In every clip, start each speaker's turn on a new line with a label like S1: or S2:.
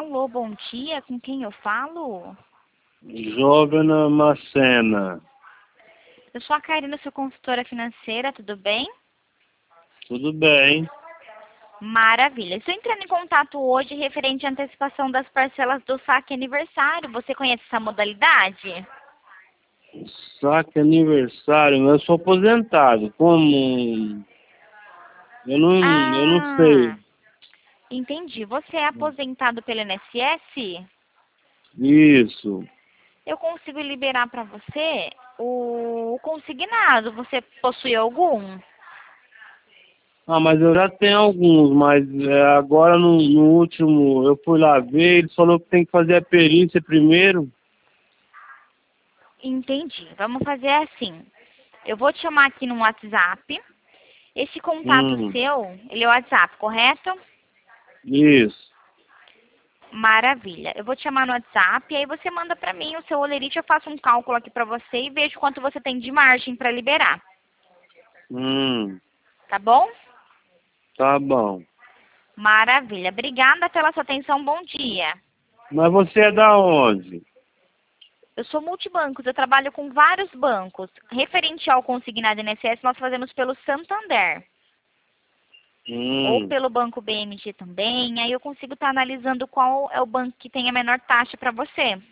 S1: Alô, bom dia, com quem eu falo?
S2: Jovena Macena.
S1: Eu sou a Karina, sua consultora financeira, tudo bem?
S2: Tudo bem?
S1: Maravilha. Estou entrando em contato hoje referente à antecipação das parcelas do saque aniversário. Você conhece essa modalidade?
S2: Saque aniversário, eu sou aposentado. Como? Eu não sei.
S1: Entendi. Você é aposentado pelo INSS?
S2: Isso.
S1: Eu consigo liberar para você o consignado. Você possui algum?
S2: Mas eu já tenho alguns, mas agora no último eu fui lá ver, ele falou que tem que fazer a perícia primeiro.
S1: Entendi. Vamos fazer assim. Eu vou te chamar aqui no WhatsApp. Esse contato
S2: Hum,
S1: seu, ele é o WhatsApp, correto?
S2: isso.
S1: Maravilha. Eu vou te chamar no WhatsApp e aí você manda pra mim o seu olerite, eu faço um cálculo aqui pra você e vejo quanto você tem de margem pra liberar.
S2: Hum,
S1: Tá bom?
S2: tá bom.
S1: Maravilha. Obrigada pela sua atenção. Bom dia.
S2: Mas você é da onde?
S1: Eu sou multibancos, eu trabalho com vários bancos. Referente ao consignado INSS, nós fazemos pelo Santander. Ou
S2: Hum,
S1: pelo banco BMG também. Aí eu consigo estar analisando qual é o banco que tem a menor taxa para você.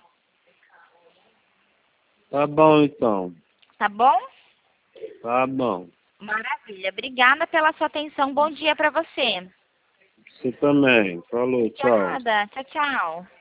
S2: tá bom então.
S1: Tá bom?
S2: Tá bom.
S1: Maravilha. Obrigada pela sua atenção. Bom dia para você.
S2: Você também. Falou, tchau.
S1: Obrigada. Tchau, tchau.